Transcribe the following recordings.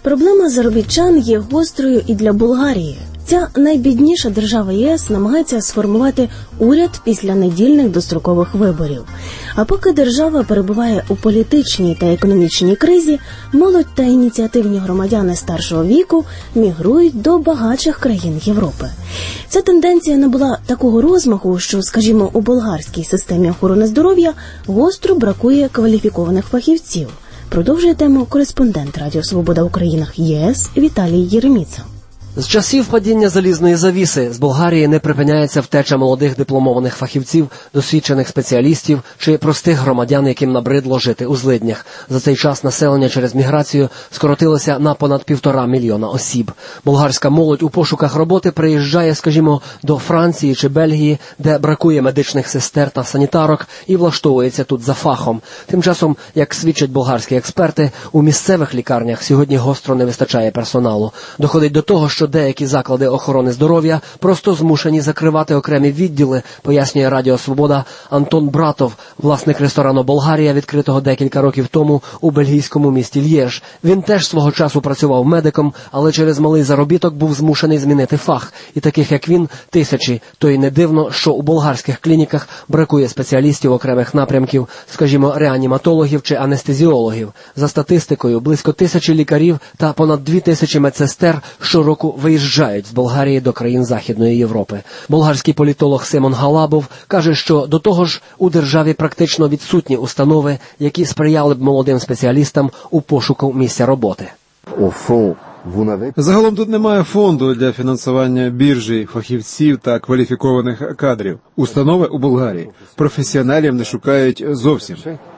Проблема заробітчан є гострою і для Болгарії. Ця найбідніша держава ЄС намагається сформувати уряд після недільних дострокових виборів. А поки держава перебуває у політичній та економічній кризі, молодь та ініціативні громадяни старшого віку мігрують до багатших країн Європи. Ця тенденція набула такого розмаху, що, скажімо, у болгарській системі охорони здоров'я гостро бракує кваліфікованих фахівців. Продовжує тему кореспондент Радіо Свобода у країнах ЄС Віталій Єреміца. З часів падіння залізної завіси з Болгарії не припиняється втеча молодих дипломованих фахівців, досвідчених спеціалістів чи простих громадян, яким набридло жити у злиднях. За цей час населення через міграцію скоротилося на понад 1,5 мільйона осіб. Болгарська молодь у пошуках роботи приїжджає, скажімо, до Франції чи Бельгії, де бракує медичних сестер та санітарок, і влаштовується тут за фахом. Тим часом, як свідчать болгарські експерти, у місцевих лікарнях сьогодні гостро не вистачає персоналу. Доходить до того, що деякі заклади охорони здоров'я просто змушені закривати окремі відділи, пояснює Радіо Свобода Антон Братов, власник ресторану «Болгарія», відкритого декілька років тому у бельгійському місті Льєж. Він теж свого часу працював медиком, але через малий заробіток був змушений змінити фах. І таких, як він, тисячі. То й не дивно, що у болгарських клініках бракує спеціалістів окремих напрямків, скажімо, реаніматологів чи анестезіологів. За статистикою, близько 1000 лікарів та понад 2000 медсестер щороку виїжджають з Болгарії до країн Західної Європи. Болгарський політолог Семон Галабов каже, що до того ж у державі практично відсутні установи, які сприяли б молодим спеціалістам у пошуку місця роботи. Загалом тут немає фонду для фінансування біржі, фахівців та кваліфікованих кадрів. Установи у Болгарії професіоналів не шукають зовсім.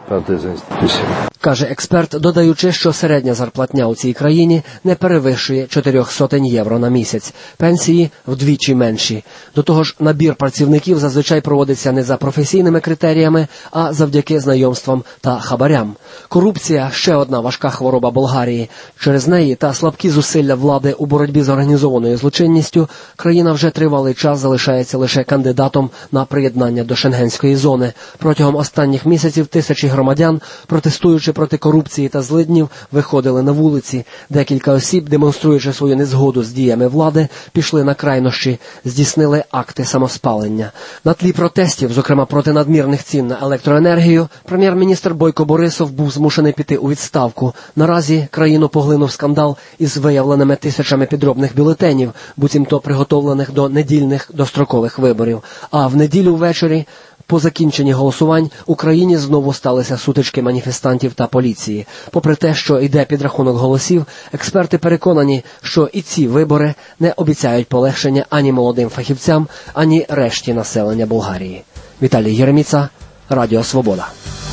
Каже експерт, додаючи, що середня зарплатня у цій країні не перевищує 400 євро на місяць. Пенсії вдвічі менші. До того ж, набір працівників зазвичай проводиться не за професійними критеріями, а завдяки знайомствам та хабарям. Корупція – ще одна важка хвороба Болгарії. Через неї та слабкі зусилля влади у боротьбі з організованою злочинністю країна вже тривалий час залишається лише кандидатом на приєднання до Шенгенської зони. Протягом останніх місяців тисячі громадян, протестуючи проти корупції та злиднів, виходили на вулиці. Декілька осіб, демонструючи свою незгоду з діями влади, пішли на крайнощі, здійснили акти самоспалення. На тлі протестів, зокрема проти надмірних цін на електроенергію, прем'єр-міністр Бойко Борисов був змушений піти у відставку. Наразі країну поглинув скандал із виявленими тисячами підробних бюлетенів, буцімто приготовлених до недільних дострокових виборів. А в неділю ввечері, по закінченні голосувань, у країні знову сталися сутички маніфестантів та поліції. Попри те, що йде підрахунок голосів, експерти переконані, що і ці вибори не обіцяють полегшення ані молодим фахівцям, ані решті населення Болгарії. Віталій Єреміца, Радіо Свобода.